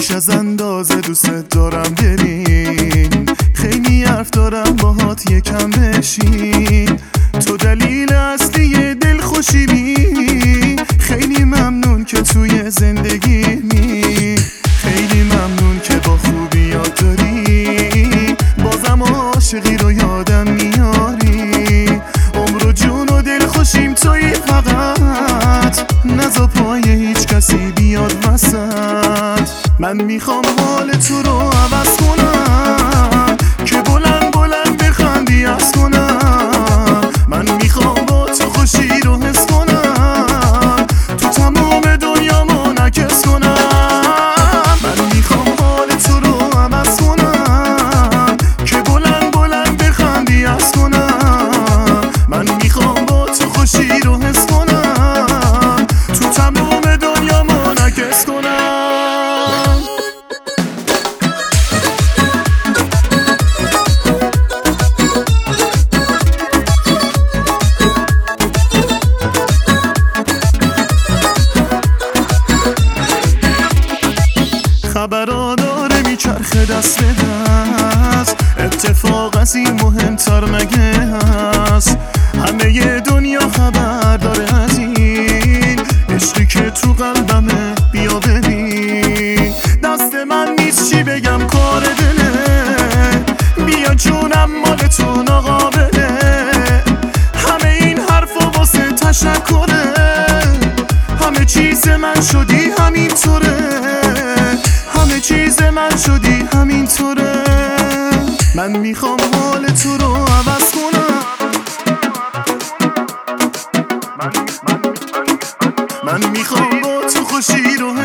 بیش از اندازه دوست دارم بریم، خیلی حرف دارم باهات یکم بشین. تو دلیل اصلی دلخوشیمی، خیلی ممنون که توی زندگیمی، خیلی ممنون که با خوبیات داری، بازم عاشقی رو یادم میاری. عمر و جون و دلخوشیم توی، فقط نذار پای هیچ کسی بیاد وسط. من میخوام حال تو رو عوض کنم که بلند بلند بخندی از کنم. من میخوام با تو خوشی رو حس کنم، تو تمام دنیا منعکس کنم. من میخوام حال تو رو عوض کنم که بلند بلند بخندی از کنم. من میخوام با تو خوشی رو حس کنم، تو تمام دنیا منعکس کنم. خبرها داره میچرخه دست به دست، اتفاق از این مهمتر مگه هست؟ همه دنیا خبر داره از این عشقی که تو قلبمه، بیا ببین. دست من نیست چی بگم، کار دله، بیا جونم مال تو ناقابله. همه این حرفا واسه تشکره، همه چیز من شدی همینطوره، همه چیز من شدی همینطوره. من میخوام حال تو رو عوض کنم، من میخوام با تو خوشی رو